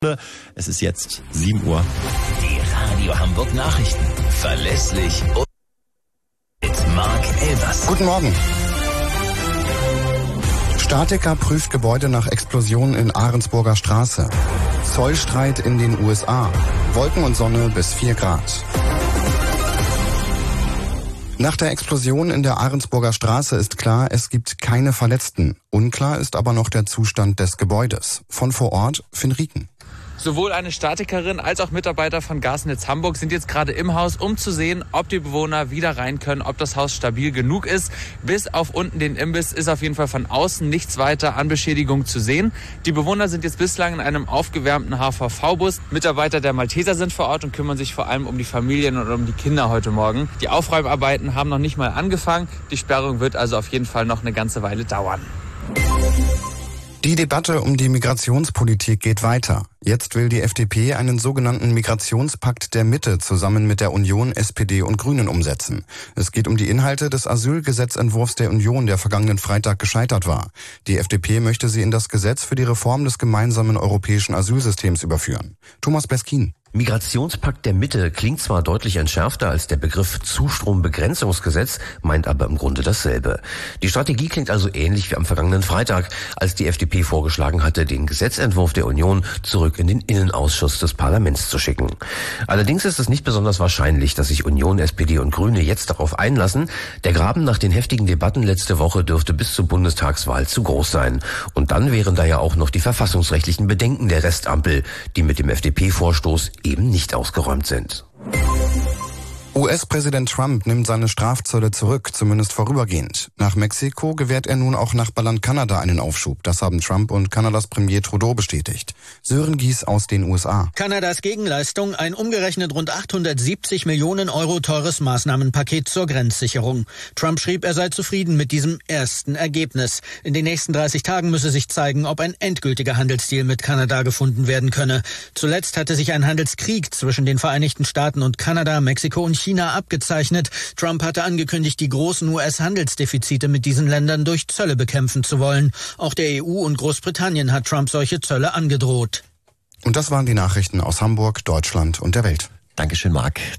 Es ist jetzt 7 Uhr. Die Radio Hamburg Nachrichten. Verlässlich und mit Marc Elvers. Guten Morgen. Statiker prüft Gebäude nach Explosion in Ahrensburger Straße. Zollstreit in den USA. Wolken und Sonne bis 4 Grad. Nach der Explosion in der Ahrensburger Straße ist klar, es gibt keine Verletzten. Unklar ist aber noch der Zustand des Gebäudes. Von vor Ort, Finn Rieken. Sowohl eine Statikerin als auch Mitarbeiter von Gasnetz Hamburg sind jetzt gerade im Haus, um zu sehen, ob die Bewohner wieder rein können, ob das Haus stabil genug ist. Bis auf unten den Imbiss ist auf jeden Fall von außen nichts weiter an Beschädigung zu sehen. Die Bewohner sind jetzt bislang in einem aufgewärmten HVV-Bus. Mitarbeiter der Malteser sind vor Ort und kümmern sich vor allem um die Familien und um die Kinder heute Morgen. Die Aufräumarbeiten haben noch nicht mal angefangen. Die Sperrung wird also auf jeden Fall noch eine ganze Weile dauern. Die Debatte um die Migrationspolitik geht weiter. Jetzt will die FDP einen sogenannten Migrationspakt der Mitte zusammen mit der Union, SPD und Grünen umsetzen. Es geht um die Inhalte des Asylgesetzentwurfs der Union, der vergangenen Freitag gescheitert war. Die FDP möchte sie in das Gesetz für die Reform des gemeinsamen europäischen Asylsystems überführen. Thomas Beskin. Migrationspakt der Mitte klingt zwar deutlich entschärfter als der Begriff Zustrombegrenzungsgesetz, meint aber im Grunde dasselbe. Die Strategie klingt also ähnlich wie am vergangenen Freitag, als die FDP vorgeschlagen hatte, den Gesetzentwurf der Union zurück in den Innenausschuss des Parlaments zu schicken. Allerdings ist es nicht besonders wahrscheinlich, dass sich Union, SPD und Grüne jetzt darauf einlassen. Der Graben nach den heftigen Debatten letzte Woche dürfte bis zur Bundestagswahl zu groß sein. Und dann wären da ja auch noch die verfassungsrechtlichen Bedenken der Restampel, die mit dem FDP-Vorstoß eben nicht ausgeräumt sind. US-Präsident Trump nimmt seine Strafzölle zurück, zumindest vorübergehend. Nach Mexiko gewährt er nun auch Nachbarland Kanada einen Aufschub. Das haben Trump und Kanadas Premier Trudeau bestätigt. Sören Gies aus den USA. Kanadas Gegenleistung, ein umgerechnet rund 870 Millionen Euro teures Maßnahmenpaket zur Grenzsicherung. Trump schrieb, er sei zufrieden mit diesem ersten Ergebnis. In den nächsten 30 Tagen müsse sich zeigen, ob ein endgültiger Handelsdeal mit Kanada gefunden werden könne. Zuletzt hatte sich ein Handelskrieg zwischen den Vereinigten Staaten und Kanada, Mexiko und China abgezeichnet. Trump hatte angekündigt, die großen US-Handelsdefizite mit diesen Ländern durch Zölle bekämpfen zu wollen. Auch der EU und Großbritannien hat Trump solche Zölle angedroht. Und das waren die Nachrichten aus Hamburg, Deutschland und der Welt. Dankeschön, Marc.